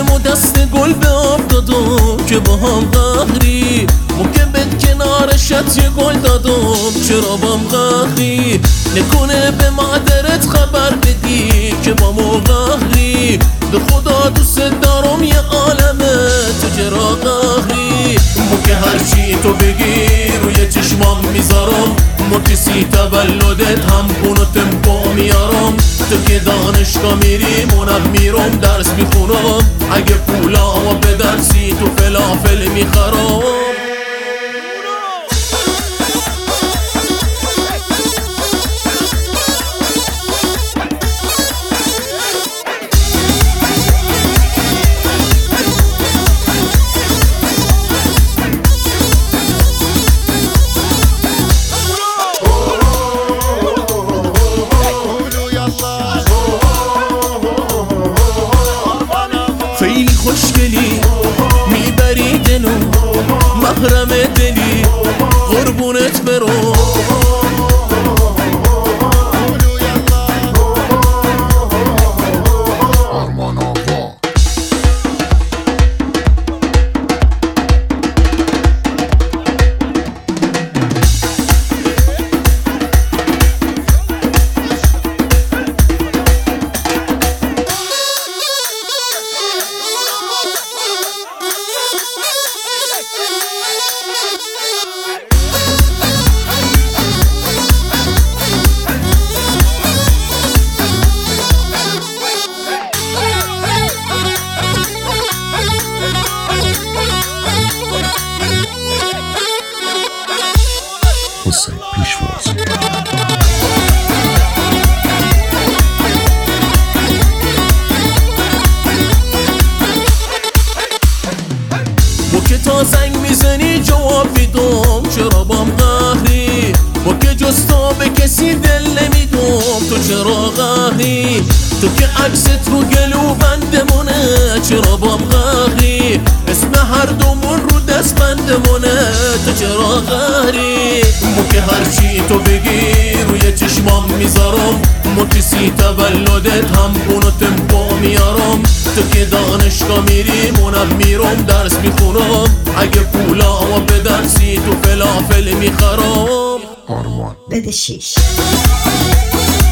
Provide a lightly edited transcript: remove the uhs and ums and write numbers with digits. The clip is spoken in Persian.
دلم و دست گل به آب دادم که با هم قهری ممکن کنارشت یه گل دادم چرا بام قهری نکنه به مادرت خبر بدی که با مو قهری به خدا دوست دارم یه عالمه تو چرا قهری که هرچی تو بگی روی چشمام میذارم کسی تولدت هم بونو تمپو میارم تو که دانشگاه میری منم میرم درس میخونم اگه پولا و به درسی تو فلافل میخرم خیلی خوشگلی میبری دلو محرم دلی قربونت برم حسین پیشواز با که تا زنگ میزنی جواب میدم چرا بام قهری با که جز تو به کسی دل نمیدم تو چرا قهری تو که عکست رو گلو بندمونه چرا بام قهری اسم هر دومون رو دست بندمونه تو چرا قهری ما که هرچی تو بگی روی چشمام میذارم کسی تولدت هم بونو تمپو میارم تو که دانشگاه میری منم میرم درس میخونم اگه پولا و به درسی تو فلافل میخرم آرمان بده 6